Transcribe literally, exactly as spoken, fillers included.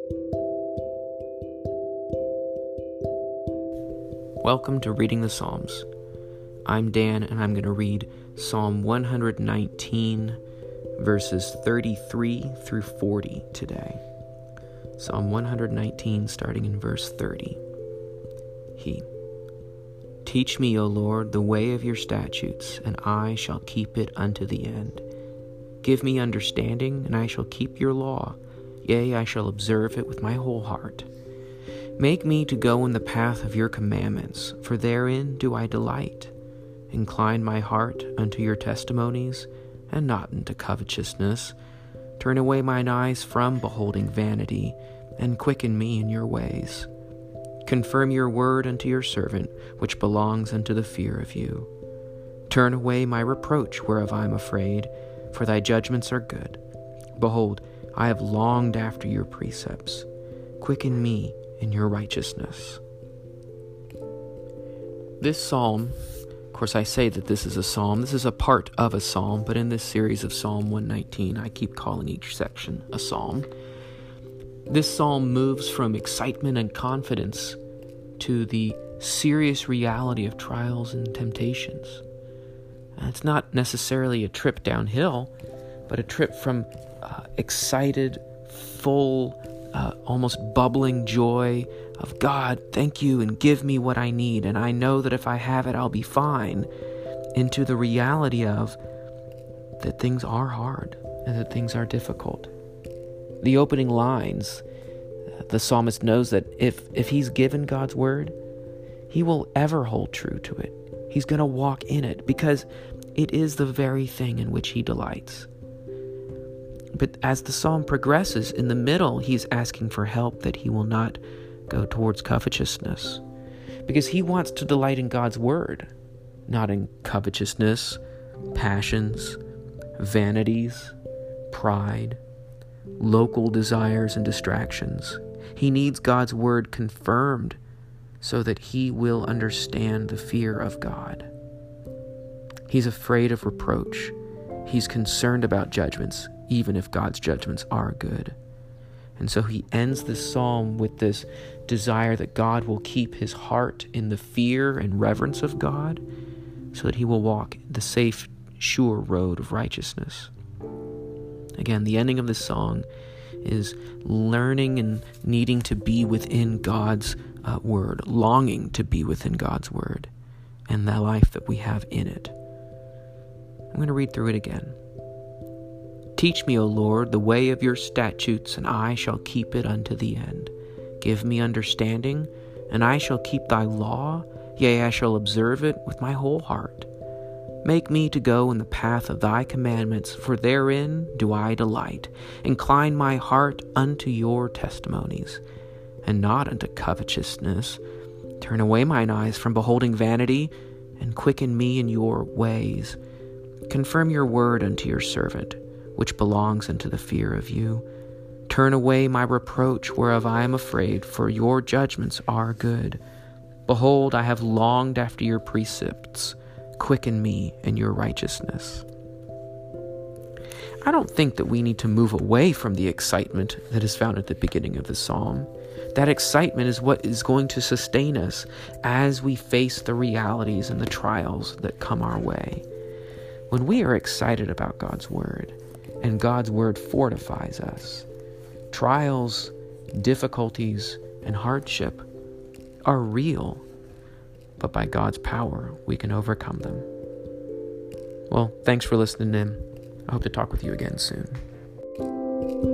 Welcome to Reading the Psalms. I'm Dan, and I'm going to read Psalm one nineteen, verses thirty-three through forty today. Psalm one nineteen, starting in verse thirty. He. Teach me, O Lord, the way of your statutes, and I shall keep it unto the end. Give me understanding, and I shall keep your law. Yea, I shall observe it with my whole heart. Make me to go in the path of your commandments, for therein do I delight. Incline my heart unto your testimonies, and not unto covetousness. Turn away mine eyes from beholding vanity, and quicken me in your ways. Confirm your word unto your servant, which belongs unto the fear of you. Turn away my reproach whereof I am afraid, for thy judgments are good. Behold, I have longed after your precepts. Quicken me in your righteousness. This psalm, of course I say that this is a psalm, this is a part of a psalm, but in this series of Psalm one nineteen, I keep calling each section a psalm. This psalm moves from excitement and confidence to the serious reality of trials and temptations. And it's not necessarily a trip downhill, but a trip from uh, excited, full, Uh, almost bubbling joy of God, thank you, and give me what I need, and I know that if I have it, I'll be fine, into the reality of that things are hard and that things are difficult. The opening lines, the psalmist knows that if, if he's given God's word, he will ever hold true to it. He's going to walk in it because it is the very thing in which he delights. But as the psalm progresses, in the middle, he's asking for help that he will not go towards covetousness. Because he wants to delight in God's word, not in covetousness, passions, vanities, pride, local desires and distractions. He needs God's word confirmed so that he will understand the fear of God. He's afraid of reproach. He's concerned about judgments, even if God's judgments are good. And so he ends this psalm with this desire that God will keep his heart in the fear and reverence of God so that he will walk the safe, sure road of righteousness. Again, the ending of this song is learning and needing to be within God's uh, word, longing to be within God's word and the life that we have in it. I'm going to read through it again. Teach me, O Lord, the way of your statutes, and I shall keep it unto the end. Give me understanding, and I shall keep thy law, yea, I shall observe it with my whole heart. Make me to go in the path of thy commandments, for therein do I delight. Incline my heart unto your testimonies, and not unto covetousness. Turn away mine eyes from beholding vanity, and quicken me in your ways. Confirm your word unto your servant, which belongs unto the fear of you. Turn away my reproach whereof I am afraid, for your judgments are good. Behold, I have longed after your precepts. Quicken me in your righteousness. I don't think that we need to move away from the excitement that is found at the beginning of the psalm. That excitement is what is going to sustain us as we face the realities and the trials that come our way. When we are excited about God's word, and God's word fortifies us, trials, difficulties, and hardship are real, but by God's power, we can overcome them. Well, thanks for listening in. I hope to talk with you again soon.